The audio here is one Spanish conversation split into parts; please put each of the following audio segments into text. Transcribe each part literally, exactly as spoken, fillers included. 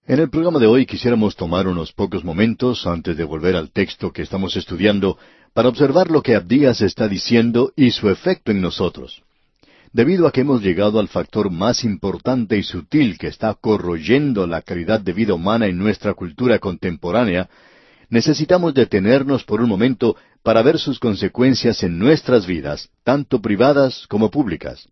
En el programa de hoy quisiéramos tomar unos pocos momentos antes de volver al texto que estamos estudiando para observar lo que Abdías está diciendo y su efecto en nosotros. Debido a que hemos llegado al factor más importante y sutil que está corroyendo la calidad de vida humana en nuestra cultura contemporánea, necesitamos detenernos por un momento para ver sus consecuencias en nuestras vidas, tanto privadas como públicas.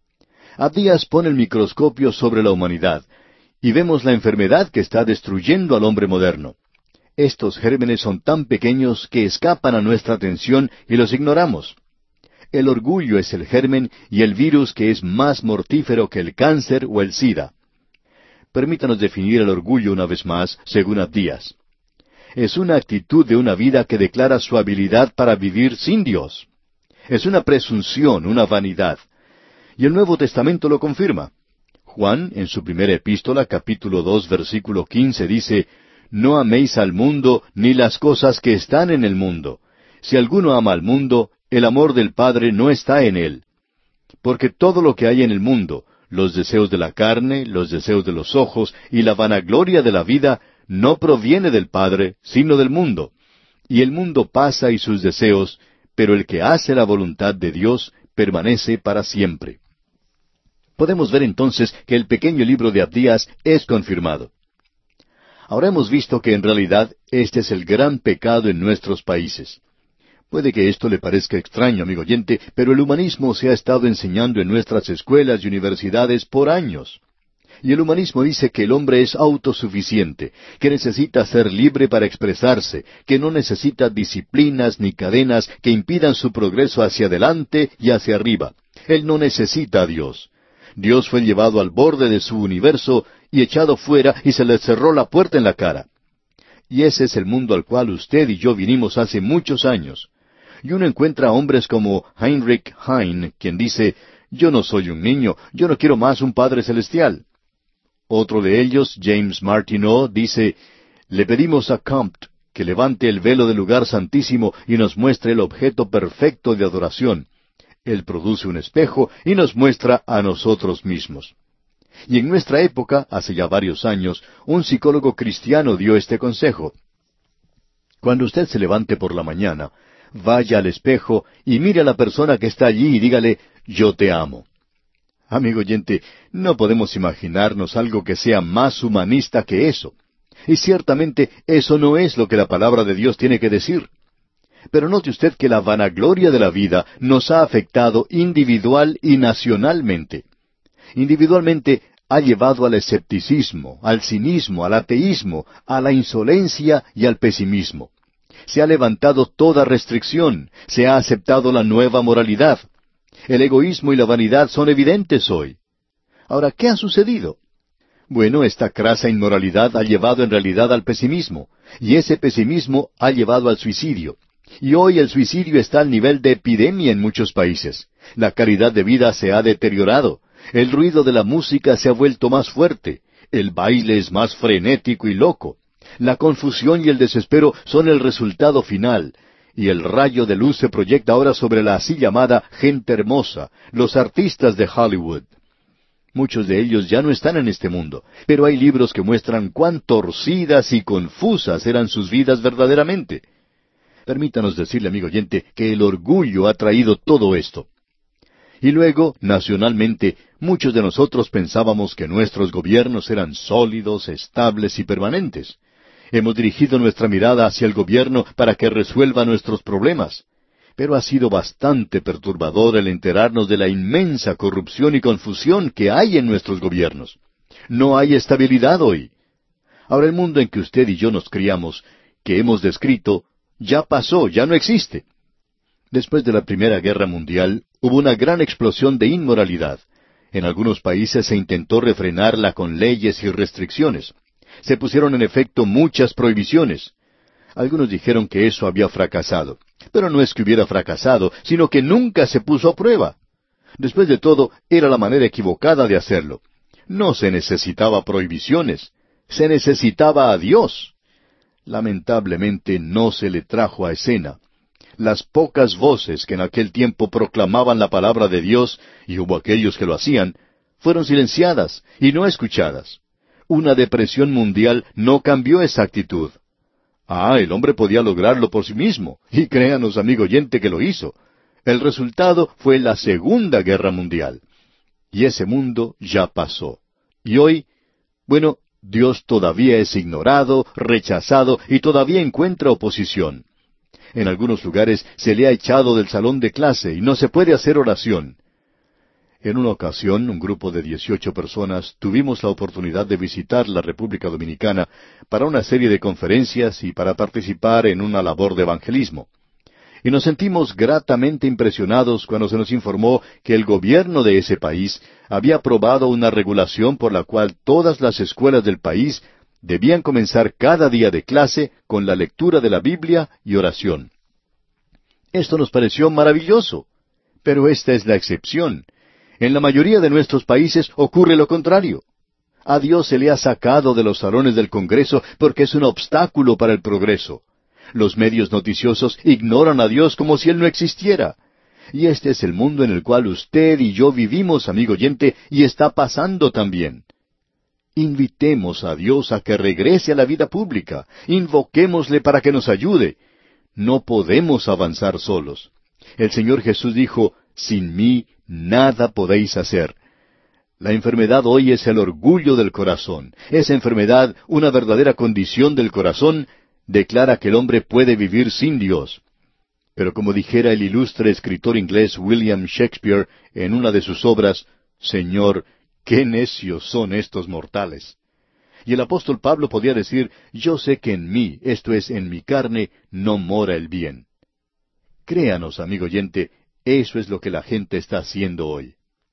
Abdías pone el microscopio sobre la humanidad, y vemos la enfermedad que está destruyendo al hombre moderno. Estos gérmenes son tan pequeños que escapan a nuestra atención y los ignoramos. El orgullo es el germen y el virus que es más mortífero que el cáncer o el SIDA. Permítanos definir el orgullo una vez más, según Abdías. Es una actitud de una vida que declara su habilidad para vivir sin Dios. Es una presunción, una vanidad. Y el Nuevo Testamento lo confirma. Juan, en su primera epístola, capítulo dos, versículo quince, dice, «No améis al mundo ni las cosas que están en el mundo. Si alguno ama al mundo, el amor del Padre no está en él. Porque todo lo que hay en el mundo, los deseos de la carne, los deseos de los ojos y la vanagloria de la vida, no proviene del Padre, sino del mundo. Y el mundo pasa y sus deseos, pero el que hace la voluntad de Dios permanece para siempre». Podemos ver entonces que el pequeño libro de Abdías es confirmado. Ahora hemos visto que en realidad este es el gran pecado en nuestros países. Puede que esto le parezca extraño, amigo oyente, pero el humanismo se ha estado enseñando en nuestras escuelas y universidades por años. Y el humanismo dice que el hombre es autosuficiente, que necesita ser libre para expresarse, que no necesita disciplinas ni cadenas que impidan su progreso hacia adelante y hacia arriba. Él no necesita a Dios. Dios fue llevado al borde de su universo y echado fuera y se le cerró la puerta en la cara. Y ese es el mundo al cual usted y yo vinimos hace muchos años. Y uno encuentra hombres como Heinrich Heine, quien dice, «Yo no soy un niño, yo no quiero más un Padre Celestial». Otro de ellos, James Martineau, dice, «Le pedimos a Comte que levante el velo del lugar santísimo y nos muestre el objeto perfecto de adoración». Él produce un espejo y nos muestra a nosotros mismos. Y en nuestra época, hace ya varios años, un psicólogo cristiano dio este consejo. Cuando usted se levante por la mañana, vaya al espejo y mire a la persona que está allí y dígale, «Yo te amo». Amigo oyente, no podemos imaginarnos algo que sea más humanista que eso. Y ciertamente eso no es lo que la palabra de Dios tiene que decir. Pero note usted que la vanagloria de la vida nos ha afectado individual y nacionalmente. Individualmente ha llevado al escepticismo, al cinismo, al ateísmo, a la insolencia y al pesimismo. Se ha levantado toda restricción, se ha aceptado la nueva moralidad. El egoísmo y la vanidad son evidentes hoy. Ahora, ¿qué ha sucedido? Bueno, esta crasa inmoralidad ha llevado en realidad al pesimismo, y ese pesimismo ha llevado al suicidio. Y hoy el suicidio está al nivel de epidemia en muchos países. La calidad de vida se ha deteriorado. El ruido de la música se ha vuelto más fuerte. El baile es más frenético y loco. La confusión y el desespero son el resultado final. Y el rayo de luz se proyecta ahora sobre la así llamada gente hermosa, los artistas de Hollywood. Muchos de ellos ya no están en este mundo, pero hay libros que muestran cuán torcidas y confusas eran sus vidas verdaderamente. Permítanos decirle, amigo oyente, que el orgullo ha traído todo esto. Y luego, nacionalmente, muchos de nosotros pensábamos que nuestros gobiernos eran sólidos, estables y permanentes. Hemos dirigido nuestra mirada hacia el gobierno para que resuelva nuestros problemas. Pero ha sido bastante perturbador el enterarnos de la inmensa corrupción y confusión que hay en nuestros gobiernos. No hay estabilidad hoy. Ahora el mundo en que usted y yo nos criamos, que hemos descrito, ya pasó, ya no existe. Después de la Primera Guerra Mundial, hubo una gran explosión de inmoralidad. En algunos países se intentó refrenarla con leyes y restricciones. Se pusieron en efecto muchas prohibiciones. Algunos dijeron que eso había fracasado. Pero no es que hubiera fracasado, sino que nunca se puso a prueba. Después de todo, era la manera equivocada de hacerlo. No se necesitaba prohibiciones. Se necesitaba a Dios. Lamentablemente no se le trajo a escena. Las pocas voces que en aquel tiempo proclamaban la palabra de Dios, y hubo aquellos que lo hacían, fueron silenciadas y no escuchadas. una depresión mundial no cambió esa actitud. Ah, el hombre podía lograrlo por sí mismo, y créanos, amigo oyente, que lo hizo. El resultado fue la Segunda Guerra Mundial. Y ese mundo ya pasó. Y hoy, bueno, Dios todavía es ignorado, rechazado, y todavía encuentra oposición. En algunos lugares se le ha echado del salón de clase y no se puede hacer oración. En una ocasión, un grupo de dieciocho personas tuvimos la oportunidad de visitar la República Dominicana para una serie de conferencias y para participar en una labor de evangelismo. Y nos sentimos gratamente impresionados cuando se nos informó que el gobierno de ese país había aprobado una regulación por la cual todas las escuelas del país debían comenzar cada día de clase con la lectura de la Biblia y oración. Esto nos pareció maravilloso, pero esta es la excepción. En la mayoría de nuestros países ocurre lo contrario. A Dios se le ha sacado de los salones del Congreso porque es un obstáculo para el progreso. Los medios noticiosos ignoran a Dios como si Él no existiera. Y este es el mundo en el cual usted y yo vivimos, amigo oyente, y está pasando también. Invitemos a Dios a que regrese a la vida pública. Invoquémosle para que nos ayude. No podemos avanzar solos. El Señor Jesús dijo, sin mí nada podéis hacer. La enfermedad hoy es el orgullo del corazón. Esa enfermedad, una verdadera condición del corazón, declara que el hombre puede vivir sin Dios. Pero como dijera el ilustre escritor inglés William Shakespeare en una de sus obras, Señor, qué necios son estos mortales. Y el apóstol Pablo podía decir, yo sé que en mí, esto es, en mi carne, no mora el bien. Créanos, amigo oyente, eso es lo que la gente está haciendo hoy.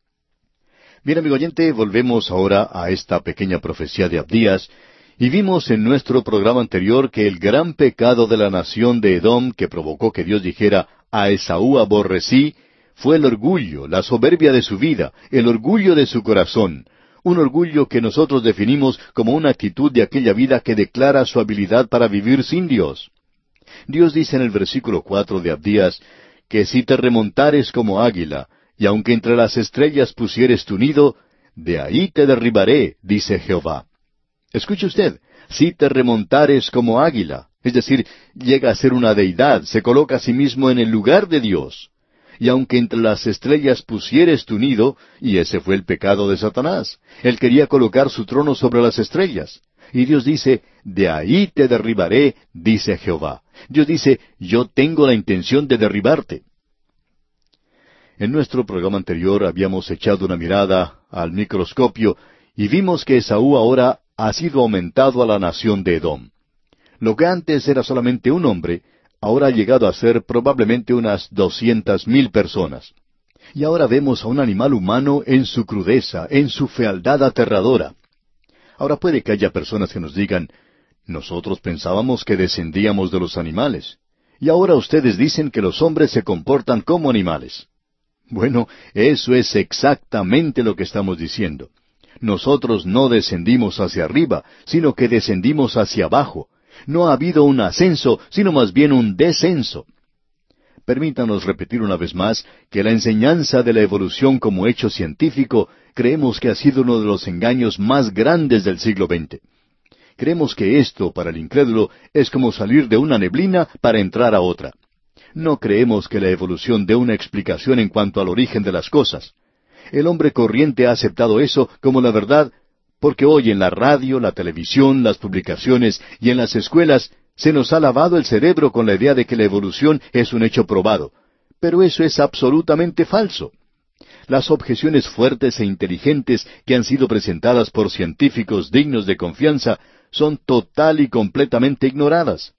Bien, amigo oyente, volvemos ahora a esta pequeña profecía de Abdías, y vimos en nuestro programa anterior que el gran pecado de la nación de Edom que provocó que Dios dijera, a Esaú aborrecí, fue el orgullo, la soberbia de su vida, el orgullo de su corazón, un orgullo que nosotros definimos como una actitud de aquella vida que declara su habilidad para vivir sin Dios. Dios dice en el versículo cuatro de Abdías, que si te remontares como águila, y aunque entre las estrellas pusieres tu nido, de ahí te derribaré, dice Jehová. Escuche usted, si te remontares como águila, es decir, llega a ser una deidad, se coloca a sí mismo en el lugar de Dios. Y aunque entre las estrellas pusieres tu nido, y ese fue el pecado de Satanás, él quería colocar su trono sobre las estrellas. Y Dios dice, de ahí te derribaré, dice Jehová. Dios dice, yo tengo la intención de derribarte. En nuestro programa anterior habíamos echado una mirada al microscopio y vimos que Esaú ahora ha sido aumentado a la nación de Edom. Lo que antes era solamente un hombre, ahora ha llegado a ser probablemente unas doscientas mil personas. Y ahora vemos a un animal humano en su crudeza, en su fealdad aterradora. Ahora puede que haya personas que nos digan, nosotros pensábamos que descendíamos de los animales, y ahora ustedes dicen que los hombres se comportan como animales. Bueno, eso es exactamente lo que estamos diciendo. Nosotros no descendimos hacia arriba, sino que descendimos hacia abajo. No ha habido un ascenso, sino más bien un descenso. Permítanos repetir una vez más que la enseñanza de la evolución como hecho científico creemos que ha sido uno de los engaños más grandes del siglo veinte. Creemos que esto, para el incrédulo, es como salir de una neblina para entrar a otra. No creemos que la evolución dé una explicación en cuanto al origen de las cosas. El hombre corriente ha aceptado eso como la verdad, porque hoy en la radio, la televisión, las publicaciones y en las escuelas se nos ha lavado el cerebro con la idea de que la evolución es un hecho probado. Pero eso es absolutamente falso. Las objeciones fuertes e inteligentes que han sido presentadas por científicos dignos de confianza son total y completamente ignoradas.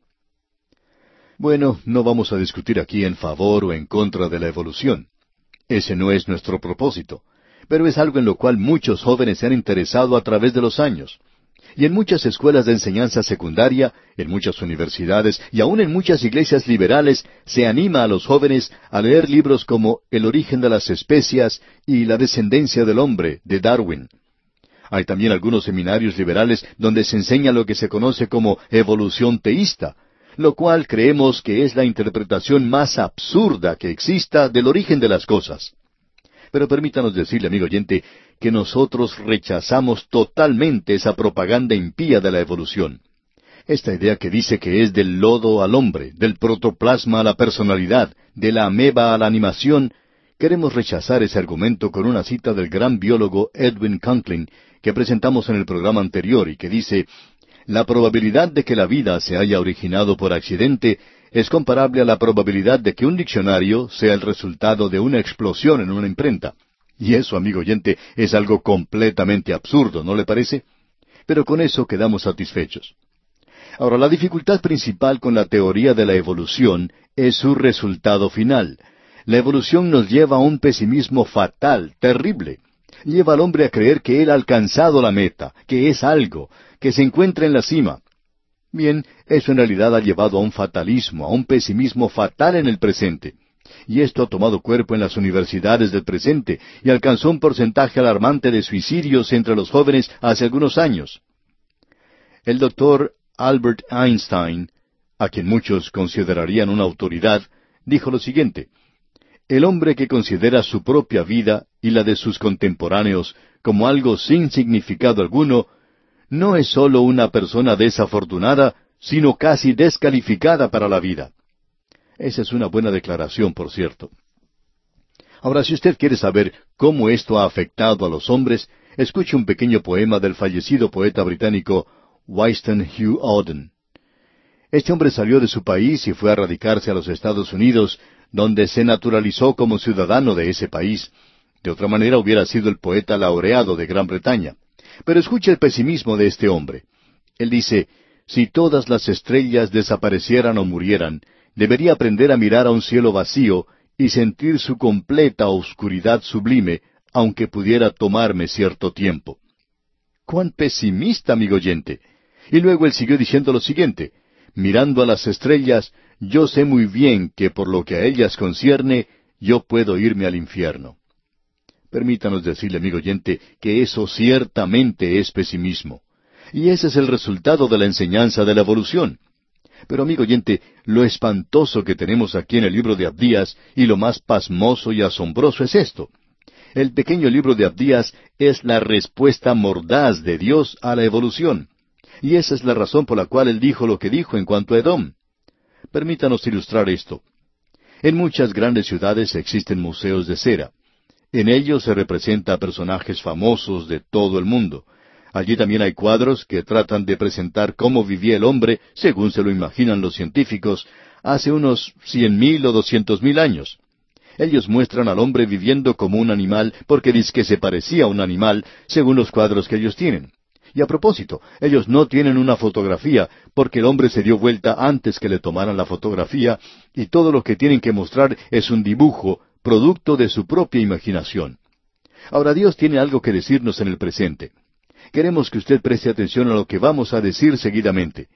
Bueno, no vamos a discutir aquí en favor o en contra de la evolución. Ese no es nuestro propósito, pero es algo en lo cual muchos jóvenes se han interesado a través de los años. Y en muchas escuelas de enseñanza secundaria, en muchas universidades y aún en muchas iglesias liberales se anima a los jóvenes a leer libros como El origen de las especias y La descendencia del hombre, de Darwin. Hay también algunos seminarios liberales donde se enseña lo que se conoce como evolución teísta, lo cual creemos que es la interpretación más absurda que exista del origen de las cosas. Pero permítanos decirle, amigo oyente, que nosotros rechazamos totalmente esa propaganda impía de la evolución. Esta idea que dice que es del lodo al hombre, del protoplasma a la personalidad, de la ameba a la animación, queremos rechazar ese argumento con una cita del gran biólogo Edwin Conklin, que presentamos en el programa anterior y que dice: la probabilidad de que la vida se haya originado por accidente es comparable a la probabilidad de que un diccionario sea el resultado de una explosión en una imprenta. Y eso, amigo oyente, es algo completamente absurdo, ¿no le parece? Pero con eso quedamos satisfechos. Ahora, la dificultad principal con la teoría de la evolución es su resultado final. La evolución nos lleva a un pesimismo fatal, terrible. Lleva al hombre a creer que él ha alcanzado la meta, que es algo, que se encuentra en la cima. Bien, eso en realidad ha llevado a un fatalismo, a un pesimismo fatal en el presente. Y esto ha tomado cuerpo en las universidades del presente y alcanzó un porcentaje alarmante de suicidios entre los jóvenes hace algunos años. El doctor Albert Einstein, a quien muchos considerarían una autoridad, dijo lo siguiente: el hombre que considera su propia vida y la de sus contemporáneos como algo sin significado alguno, no es sólo una persona desafortunada, sino casi descalificada para la vida. Esa es una buena declaración, por cierto. Ahora, si usted quiere saber cómo esto ha afectado a los hombres, escuche un pequeño poema del fallecido poeta británico Winston Hugh Auden. Este hombre salió de su país y fue a radicarse a los Estados Unidos, donde se naturalizó como ciudadano de ese país. De otra manera hubiera sido el poeta laureado de Gran Bretaña. Pero escuche el pesimismo de este hombre. Él dice: si todas las estrellas desaparecieran o murieran, debería aprender a mirar a un cielo vacío y sentir su completa oscuridad sublime, aunque pudiera tomarme cierto tiempo. ¡Cuán pesimista, amigo oyente! Y luego él siguió diciendo lo siguiente: mirando a las estrellas, yo sé muy bien que por lo que a ellas concierne, yo puedo irme al infierno. Permítanos decirle, amigo oyente, que eso ciertamente es pesimismo. Y ese es el resultado de la enseñanza de la evolución. Pero, amigo oyente, lo espantoso que tenemos aquí en el libro de Abdías, y lo más pasmoso y asombroso es esto. El pequeño libro de Abdías es la respuesta mordaz de Dios a la evolución. Y esa es la razón por la cual él dijo lo que dijo en cuanto a Edom. Permítanos ilustrar esto. En muchas grandes ciudades existen museos de cera. En ellos se representa a personajes famosos de todo el mundo. Allí también hay cuadros que tratan de presentar cómo vivía el hombre, según se lo imaginan los científicos, hace unos cien mil o doscientos mil años. Ellos muestran al hombre viviendo como un animal porque dicen que se parecía a un animal, según los cuadros que ellos tienen. Y a propósito, ellos no tienen una fotografía, porque el hombre se dio vuelta antes que le tomaran la fotografía, y todo lo que tienen que mostrar es un dibujo, producto de su propia imaginación. Ahora, Dios tiene algo que decirnos en el presente. Queremos que usted preste atención a lo que vamos a decir seguidamente.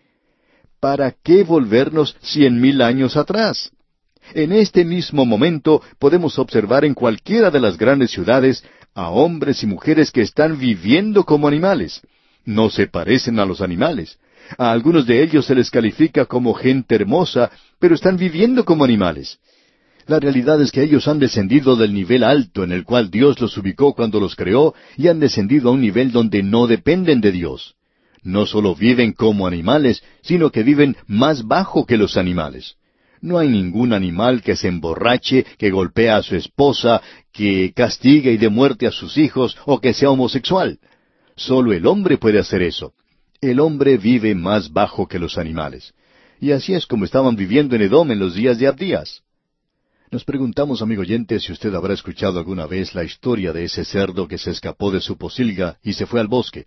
¿Para qué volvernos cien mil años atrás? En este mismo momento podemos observar en cualquiera de las grandes ciudades a hombres y mujeres que están viviendo como animales. No se parecen a los animales. A algunos de ellos se les califica como gente hermosa, pero están viviendo como animales. La realidad es que ellos han descendido del nivel alto en el cual Dios los ubicó cuando los creó y han descendido a un nivel donde no dependen de Dios. No solo viven como animales, sino que viven más bajo que los animales. No hay ningún animal que se emborrache, que golpea a su esposa, que castigue y dé muerte a sus hijos o que sea homosexual. Solo el hombre puede hacer eso. El hombre vive más bajo que los animales. Y así es como estaban viviendo en Edom en los días de Abdías. Nos preguntamos, amigo oyente, si usted habrá escuchado alguna vez la historia de ese cerdo que se escapó de su posilga y se fue al bosque.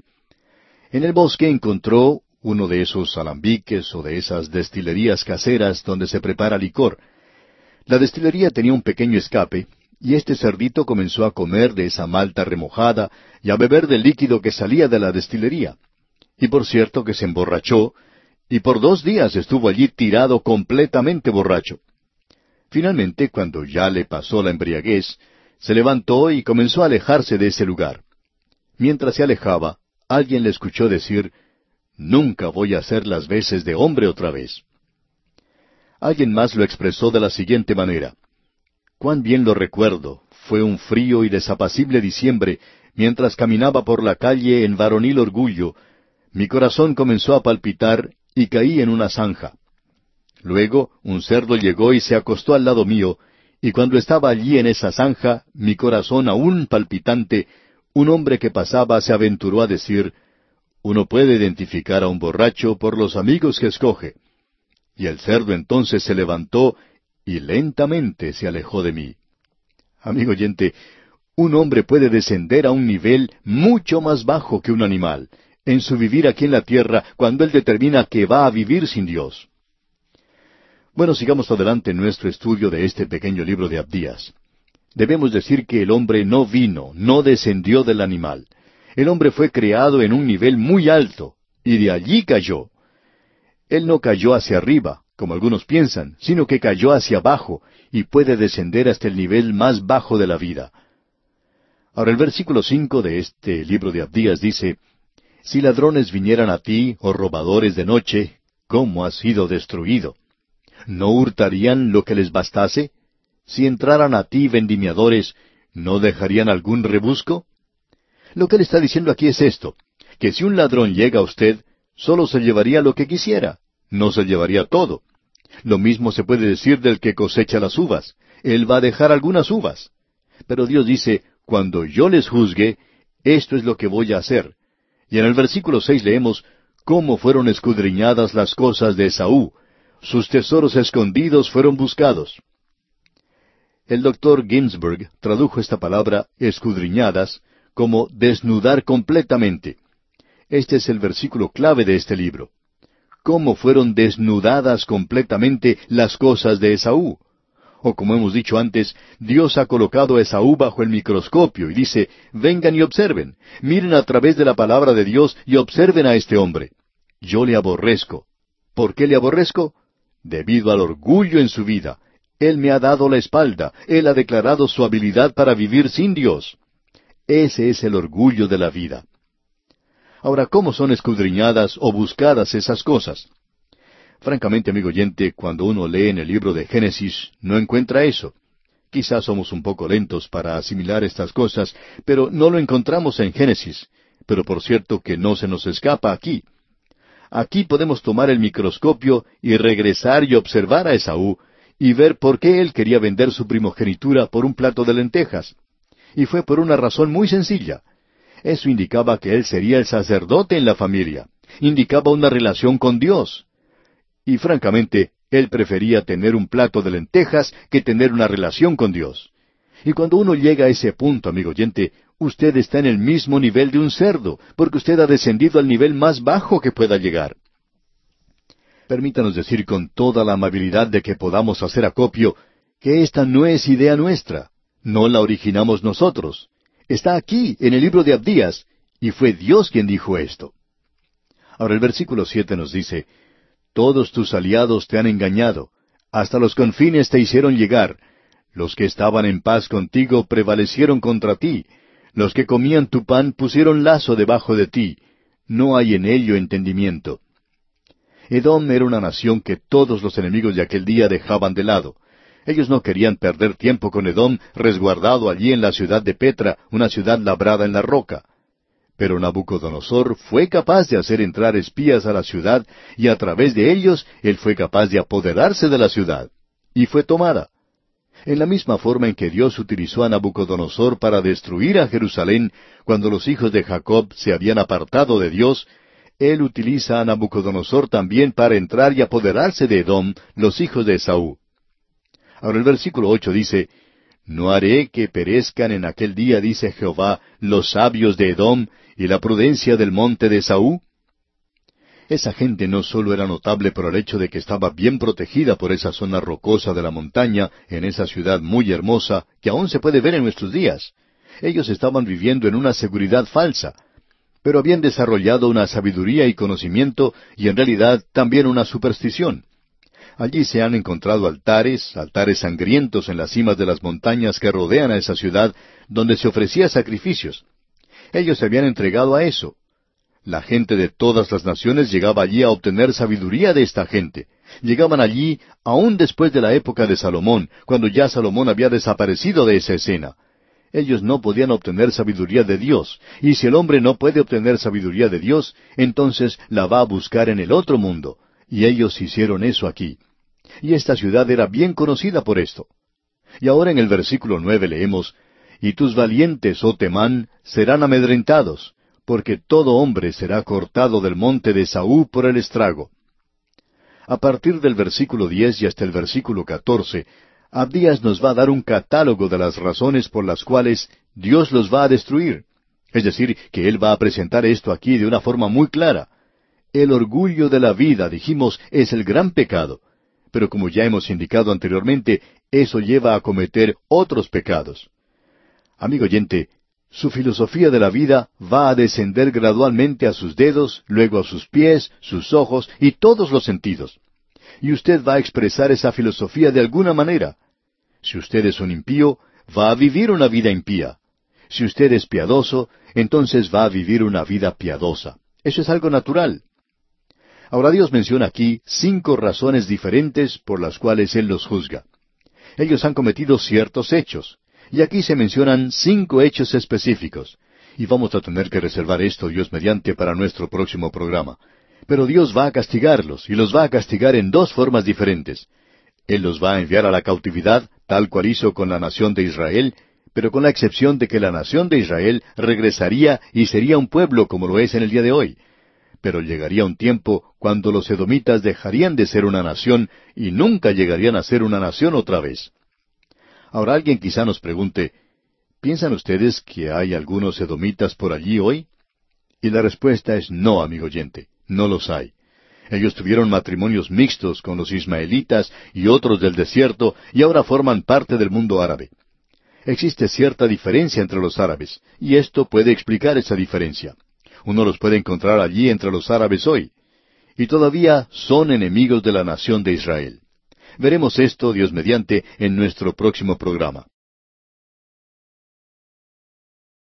En el bosque encontró uno de esos alambiques o de esas destilerías caseras donde se prepara licor. La destilería tenía un pequeño escape, y este cerdito comenzó a comer de esa malta remojada y a beber del líquido que salía de la destilería. Y por cierto que se emborrachó, y por dos días estuvo allí tirado completamente borracho. Finalmente, cuando ya le pasó la embriaguez, se levantó y comenzó a alejarse de ese lugar. Mientras se alejaba, alguien le escuchó decir: «Nunca voy a hacer las veces de hombre otra vez». Alguien más lo expresó de la siguiente manera: «Cuán bien lo recuerdo, fue un frío y desapacible diciembre, mientras caminaba por la calle en varonil orgullo, mi corazón comenzó a palpitar y caí en una zanja. Luego un cerdo llegó y se acostó al lado mío, y cuando estaba allí en esa zanja, mi corazón aún palpitante, un hombre que pasaba se aventuró a decir, uno puede identificar a un borracho por los amigos que escoge. Y el cerdo entonces se levantó y lentamente se alejó de mí. Amigo oyente, un hombre puede descender a un nivel mucho más bajo que un animal, en su vivir aquí en la tierra, cuando él determina que va a vivir sin Dios. Bueno, sigamos adelante en nuestro estudio de este pequeño libro de Abdías. Debemos decir que el hombre no vino, no descendió del animal. El hombre fue creado en un nivel muy alto, y de allí cayó. Él no cayó hacia arriba, como algunos piensan, sino que cayó hacia abajo, y puede descender hasta el nivel más bajo de la vida. Ahora el versículo cinco de este libro de Abdías dice, Si ladrones vinieran a ti, o robadores de noche, ¿cómo has sido destruido? ¿No hurtarían lo que les bastase? Si entraran a ti vendimiadores, ¿no dejarían algún rebusco? Lo que él está diciendo aquí es esto, que si un ladrón llega a usted, solo se llevaría lo que quisiera, no se llevaría todo. Lo mismo se puede decir del que cosecha las uvas. Él va a dejar algunas uvas. Pero Dios dice, cuando yo les juzgue, esto es lo que voy a hacer. Y en el versículo seis leemos, cómo fueron escudriñadas las cosas de Esaú. Sus tesoros escondidos fueron buscados. El doctor Ginsburg tradujo esta palabra, escudriñadas, como desnudar completamente. Este es el versículo clave de este libro. ¿Cómo fueron desnudadas completamente las cosas de Esaú? O como hemos dicho antes, Dios ha colocado a Esaú bajo el microscopio y dice, vengan y observen, miren a través de la palabra de Dios y observen a este hombre. Yo le aborrezco. ¿Por qué le aborrezco? Debido al orgullo en su vida. Él me ha dado la espalda, Él ha declarado su habilidad para vivir sin Dios. Ese es el orgullo de la vida. Ahora, ¿cómo son escudriñadas o buscadas esas cosas? Francamente, amigo oyente, cuando uno lee en el libro de Génesis, no encuentra eso. Quizás somos un poco lentos para asimilar estas cosas, pero no lo encontramos en Génesis. Pero por cierto que no se nos escapa aquí. Aquí podemos tomar el microscopio y regresar y observar a Esaú, y ver por qué él quería vender su primogenitura por un plato de lentejas. Y fue por una razón muy sencilla. Eso indicaba que él sería el sacerdote en la familia. Indicaba una relación con Dios. Y francamente, él prefería tener un plato de lentejas que tener una relación con Dios. Y cuando uno llega a ese punto, amigo oyente, usted está en el mismo nivel de un cerdo, porque usted ha descendido al nivel más bajo que pueda llegar. Permítanos decir con toda la amabilidad de que podamos hacer acopio, que esta no es idea nuestra. No la originamos nosotros. Está aquí, en el libro de Abdías, y fue Dios quien dijo esto. Ahora el versículo siete nos dice, Todos tus aliados te han engañado, hasta los confines te hicieron llegar. Los que estaban en paz contigo prevalecieron contra ti. Los que comían tu pan pusieron lazo debajo de ti. No hay en ello entendimiento. Edom era una nación que todos los enemigos de aquel día dejaban de lado. Ellos no querían perder tiempo con Edom resguardado allí en la ciudad de Petra, una ciudad labrada en la roca. Pero Nabucodonosor fue capaz de hacer entrar espías a la ciudad, y a través de ellos él fue capaz de apoderarse de la ciudad. Y fue tomada. En la misma forma en que Dios utilizó a Nabucodonosor para destruir a Jerusalén, cuando los hijos de Jacob se habían apartado de Dios, Él utiliza a Nabucodonosor también para entrar y apoderarse de Edom, los hijos de Esaú. Ahora el versículo ocho dice, No haré que perezcan en aquel día, dice Jehová, los sabios de Edom y la prudencia del monte de Esaú. Esa gente no solo era notable por el hecho de que estaba bien protegida por esa zona rocosa de la montaña, en esa ciudad muy hermosa, que aún se puede ver en nuestros días. Ellos estaban viviendo en una seguridad falsa, pero habían desarrollado una sabiduría y conocimiento, y en realidad también una superstición. Allí se han encontrado altares, altares sangrientos en las cimas de las montañas que rodean a esa ciudad, donde se ofrecía sacrificios. Ellos se habían entregado a eso. La gente de todas las naciones llegaba allí a obtener sabiduría de esta gente. Llegaban allí aún después de la época de Salomón, cuando ya Salomón había desaparecido de esa escena. Ellos no podían obtener sabiduría de Dios, y si el hombre no puede obtener sabiduría de Dios, entonces la va a buscar en el otro mundo, y ellos hicieron eso aquí. Y esta ciudad era bien conocida por esto. Y ahora en el versículo nueve leemos, Y tus valientes, oh Temán, serán amedrentados, porque todo hombre será cortado del monte de Esaú por el estrago. A partir del versículo diez y hasta el versículo catorce, Abdías nos va a dar un catálogo de las razones por las cuales Dios los va a destruir. Es decir, que Él va a presentar esto aquí de una forma muy clara. El orgullo de la vida, dijimos, es el gran pecado. Pero como ya hemos indicado anteriormente, eso lleva a cometer otros pecados. Amigo oyente, su filosofía de la vida va a descender gradualmente a sus dedos, luego a sus pies, sus ojos y todos los sentidos. Y usted va a expresar esa filosofía de alguna manera. Si usted es un impío, va a vivir una vida impía. Si usted es piadoso, entonces va a vivir una vida piadosa. Eso es algo natural. Ahora Dios menciona aquí cinco razones diferentes por las cuales Él los juzga. Ellos han cometido ciertos hechos, y aquí se mencionan cinco hechos específicos. Y vamos a tener que reservar esto, Dios mediante, para nuestro próximo programa. Pero Dios va a castigarlos, y los va a castigar en dos formas diferentes. Él los va a enviar a la cautividad, tal cual hizo con la nación de Israel, pero con la excepción de que la nación de Israel regresaría y sería un pueblo como lo es en el día de hoy. Pero llegaría un tiempo cuando los edomitas dejarían de ser una nación y nunca llegarían a ser una nación otra vez. Ahora alguien quizá nos pregunte, ¿piensan ustedes que hay algunos edomitas por allí hoy? Y la respuesta es no, amigo oyente, no los hay. Ellos tuvieron matrimonios mixtos con los ismaelitas y otros del desierto y ahora forman parte del mundo árabe. Existe cierta diferencia entre los árabes, y esto puede explicar esa diferencia. Uno los puede encontrar allí entre los árabes hoy. Y todavía son enemigos de la nación de Israel. Veremos esto, Dios mediante, en nuestro próximo programa.